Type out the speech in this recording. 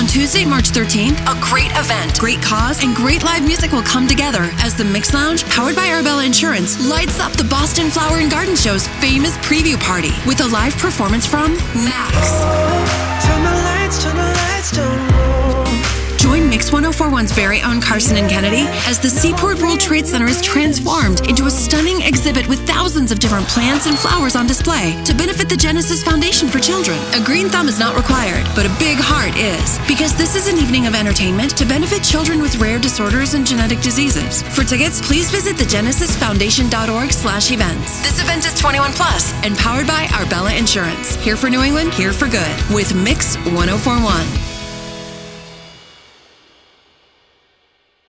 Tuesday, March 13th, a great event, great cause, and great live music will come together as the Mix Lounge, powered by Arbella Insurance, lights up the Boston Flower and Garden Show's famous preview party with a live performance from Max. Turn the lights, turn low. Join Mix 1041's very own Carson and Kennedy as the Seaport World Trade Center is transformed into a stunning exhibit with thousands of different plants and flowers on display to benefit the Genesis Foundation for Children. A green thumb is not required, but a big heart is, because this is an evening of entertainment to benefit children with rare disorders and genetic diseases. For tickets, please visit thegenesisfoundation.org/events. This event is 21 plus and powered by Arbella Insurance. Here for New England, here for good with Mix 1041.